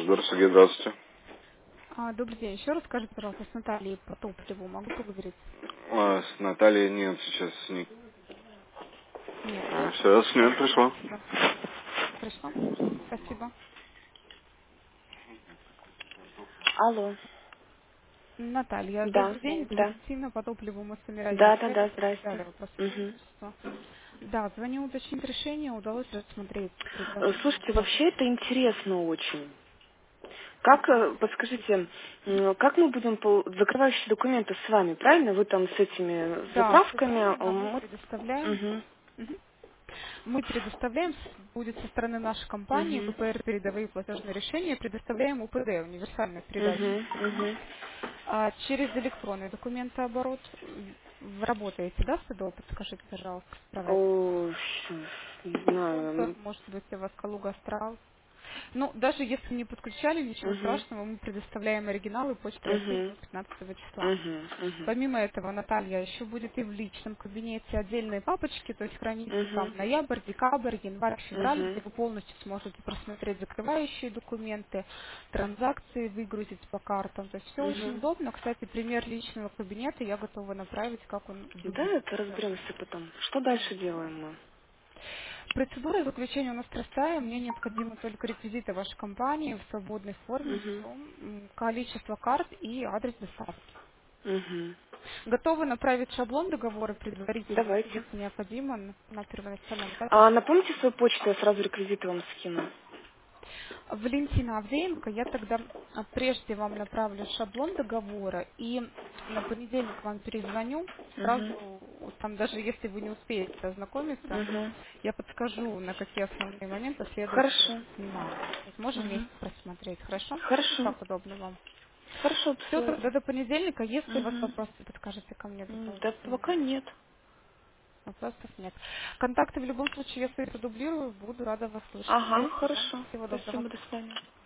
Сергей, здравствуйте. Добрый день. Еще раз скажите, пожалуйста, с Натальей по топливу могу поговорить? С Натальей нет сейчас. Нету. Сейчас нет, пришла. Спасибо. Пришло? Спасибо. Алло. Наталья, Да, добрый день. Это да. Валентина по топливу. Мы с вами ранее Да, да, общались, да, здрасте. обсуждали вопрос Мгм. сотрудничества. Да, звоню уточнить решение. Удалось рассмотреть предложение Слушайте, по... вообще это интересно очень. Как, подскажите, как мы будем закрывающие документы с вами, правильно? Вы там с этими Да, все заправками. правильно. Мы предоставляем... Мгм. Мгм. Мы предоставляем, будет со стороны нашей компании, Мгм. ППР передовые платежные решения, предоставляем УПД, универсальную передачу Мгм. Мгм. документов. Через электронный документооборот вы работаете, да, с ИДО? Подскажите, пожалуйста, справляетесь. О, щас, не знаю. Контур, может быть, у вас Калуга Астрал. Ну, даже если не подключали, ничего Мгм. страшного, мы предоставляем оригиналы Почты России Мгм. до 15 числа. Мгм. Мгм. Помимо этого, Наталья, еще будет и в личном кабинете отдельные папочки, то есть хранится там Мгм. ноябрь, декабрь, январь, февраль, где Мгм. вы полностью сможете просмотреть закрывающие документы, транзакции выгрузить по картам. То есть все очень Мгм. удобно. Кстати, пример личного кабинета я готова направить, как он Да, выглядит это сейчас. разберемся потом. Что дальше делаем мы? Процедура заключения у нас простая. Мне необходимо только реквизиты вашей компании в свободной форме, Мгм. все, количество карт и адрес доставки. Угу. Готовы направить шаблон договора предварительно, Давайте. если необходимо, на первоначальном этапе. А напомните свою почту, я сразу реквизиты вам скину. Валентина Авдеенко, я тогда прежде вам направлю шаблон договора и на понедельник вам перезвоню, Угу. сразу, там даже если вы не успеете ознакомиться, Угу. я подскажу, на какие основные моменты следует Хорошо. обратить внимание. То есть можем Угу. вместе просмотреть, хорошо? Ну, Хорошо. как удобно вам. Хорошо, Все, посылайте. тогда до понедельника. Если у вас Угу. вопросы, подскажите ко мне до того Да времени. пока нет. Вопросов нет. Контакты в любом случае, если продублирую, буду рада вас слышать. Ага, Спасибо. хорошо. Всего доброго. Спасибо, до свидания.